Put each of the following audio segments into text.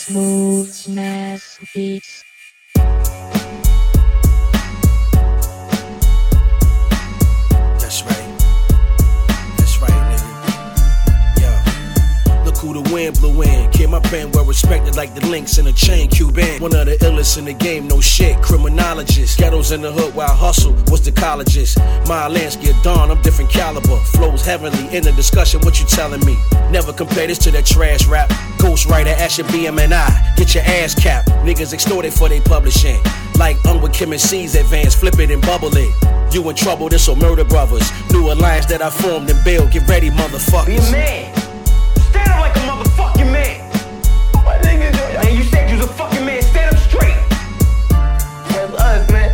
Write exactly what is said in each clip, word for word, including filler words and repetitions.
Smooth Mass Beats. That's right. That's right, nigga. Yo. Look who the wind blew in. Kid, my pen well respected like the links in a chain. Cuban. One of the illest in the game, no shit. Criminologist. Ghettos in the hood while hustle was the colleges. My Lansky at dawn, I'm different caliber. Flows heavenly in the discussion, what you telling me? Never compare this to that trash rap. Ghostwriter, ask your B M and I. Get your ass capped. Niggas extorted for they publishing. Like Unwin Kim and C's advance, flip it and bubble it. You in trouble, this or Murder Brothers. New alliance that I formed and build. Get ready, motherfuckers. Be a man. Stand up like a motherfucking man. What niggas do? Man, you said you was a fucking man. Stand up straight. That's us, man.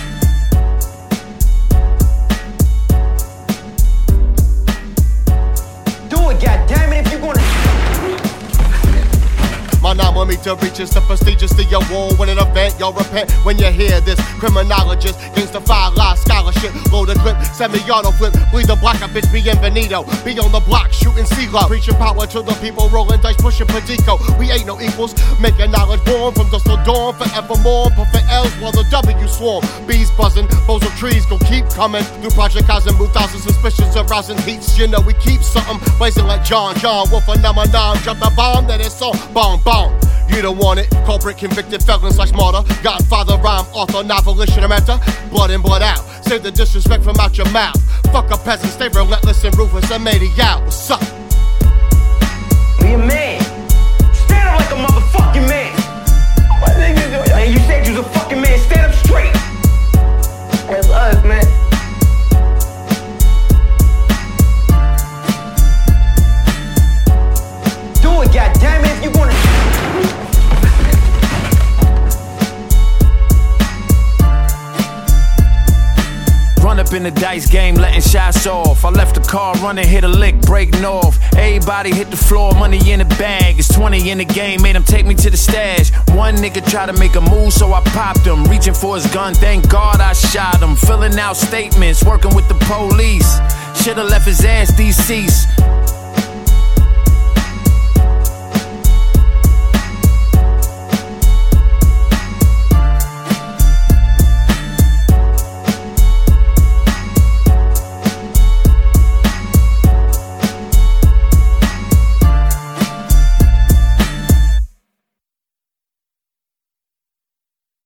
Do it, goddammit, if you gonna. My nine-millimeter reaches the prestigious to your wall. When an event, y'all repent when you hear this. Criminologist, gangsta five live scholarship. Load a clip, semi-auto flip. Bleed the block, a bitch, bienvenido. Be on the block, shooting CeeLo. Preaching power to the people, rolling dice, pushing Padico. We ain't no equals, making knowledge born from dusk till dawn. Forevermore, perfect L's while the W swarm. Bees buzzing, bowls of trees gon' keep coming. Through Project Cars and Booth Houses, suspicions of rousing heats. You know we keep something blazing like John John. Wolf phenomenon, drop the bomb that it's on. Bomb, bomb. You don't want it, culprit, convicted, felon slash martyr. Godfather, rhyme, author, novelist, mentor. Blood in, blood out, save the disrespect from out your mouth. Fuck a peasant, stay relentless and ruthless, I made it out, what's up? Be a man. Stand up like a motherfucking man. What niggas do? Man, you said you was a fucking man. Stand up straight. That's us, man. Do it, goddammit, if you gonna. Run up in the dice game, letting shots off. I left the car running, hit a lick, break north. Everybody hit the floor, money in the bag. It's twenty in the game, made him take me to the stash. One nigga tried to make a move, so I popped him. Reaching for his gun, thank God I shot him. Filling out statements, working with the police. Should've left his ass deceased.